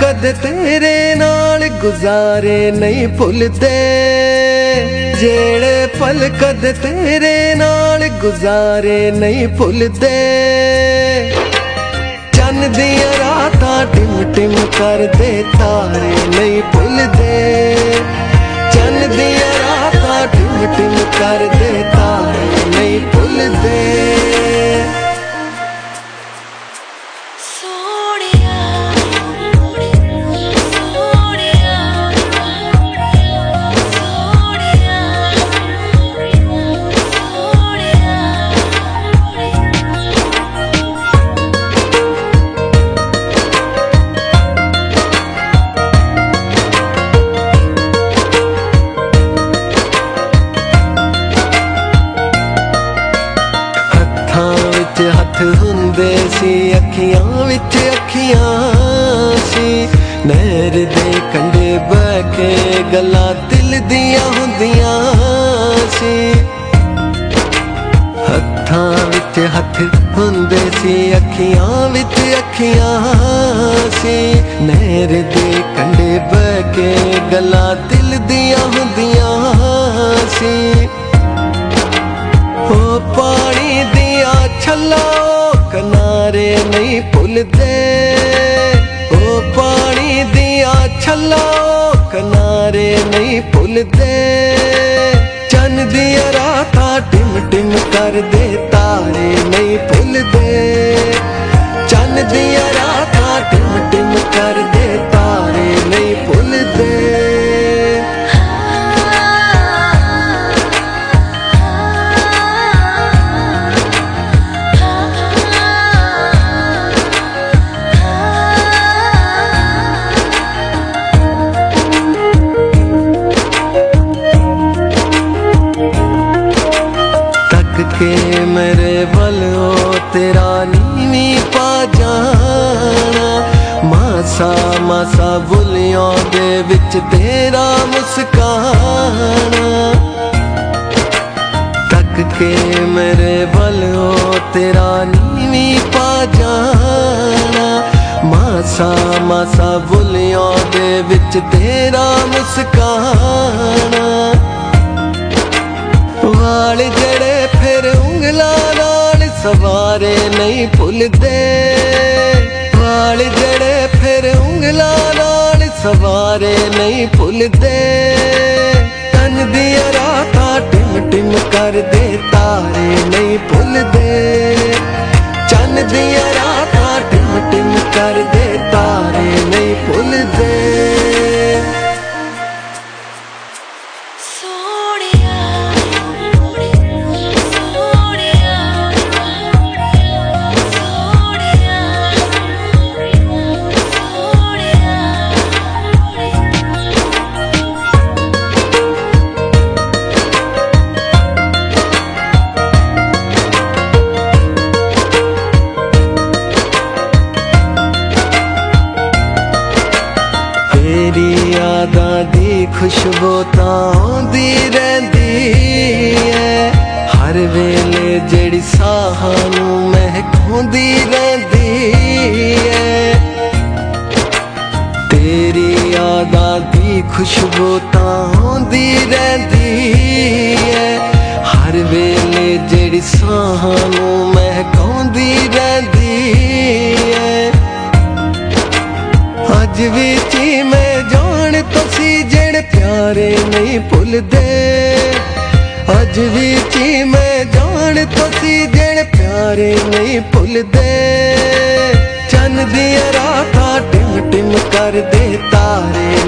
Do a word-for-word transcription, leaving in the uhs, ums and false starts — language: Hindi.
कदे तेरे नाल गुजारे नहीं भुलदे, जेड़े पल कदे तेरे नाल गुजारे नहीं भुलदे। चन्न दियां रातां टिम टिम करदे तारे नहीं भुलदे, चन्न दियां रातां टिम टिम करदे तारे नहीं भुलदे। हथ हुंदे सी अखियां विच अखियां सी, नहर दे कंढे बह के गल्लां दिल दियां हुंदियां सी। हत्थां विच हथ हुंदे सी अखियां विच अखियां सी, नहर दे कंढे बह के गल्लां दिल दियां हुंदियां सी। ओ पानी दिया छल्ला किनारे नहीं भुलदे, ओ पानी दिया छल्ला किनारे नहीं भुलदे। चन्न दिया रातां टिम टिम करदे तारे नहीं भुलदे, चन्न दिया रातां टिम टिम करदे तारे नहीं भुलदे। के मेरे वलो तेरा नीवी पा जाना, मासा मासा बुलियों दे विच तेरा मुस्काना। तक के मेरे वलो तेरा नीवी पा जाना, मासा मासा बुलियों दे विच तेरा मुस्काना। वाल जड़े फिर उंगलां नाल सवारे नहीं भुलदे, वाल जड़े फिर उंगलां नाल सवारे नहीं भुलदे। तन दियां रातां टिम टिम करदे तारे नहीं भुलदे, चन्न दियां रातां टिम टिम करदे तारे नहीं भुलदे। तेरी यादां दी खुशबू तां आउंदी रहिंदी है, हर वेले जेड़ी साहां नूं महकाउंदी रहिंदी है। तेरी यादां दी खुशबू तां आउंदी रहिंदी है, हर वेले जेड़ी साहां नूं महकाउंदी रहिंदी है। अज भी ची मैं जान तुसी जेड़े प्यारे नहीं भुलदे, अज भी ची मैं जान तुसी जेड़े प्यारे नहीं भुलदे। चन्न दियां रातां टिम टिम करदे तारे